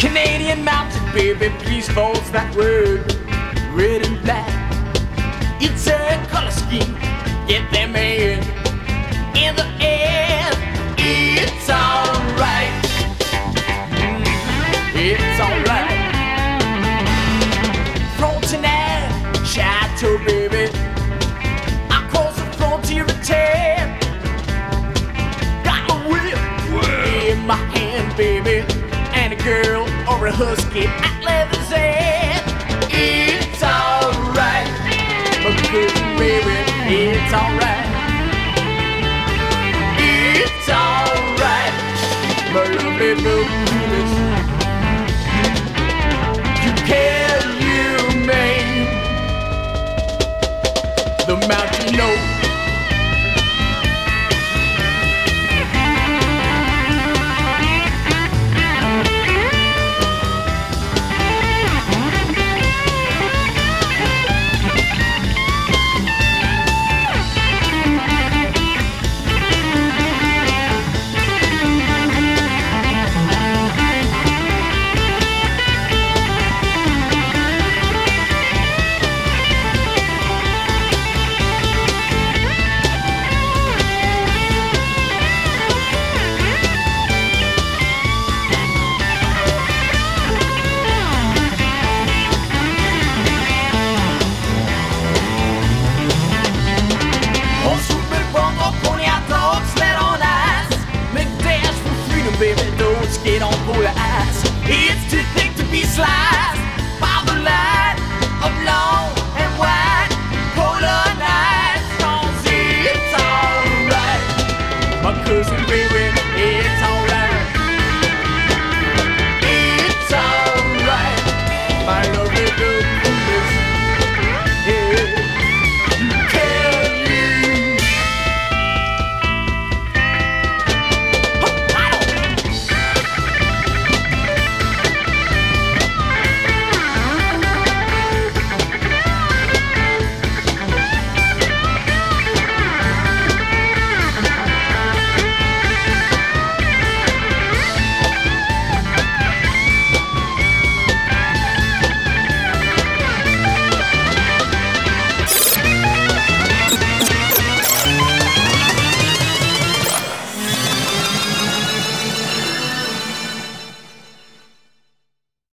Canadian mountain, baby, please false that word. Red and black, it's a color scheme. Get them in the end, it's alright. It's alright. Frontenac, Chateau, baby. I cross the frontier at 10. Got a whip in my hand, baby, and a girl or a husky at leather's end. It's alright, but baby, it's alright. It's alright, my lovely boo.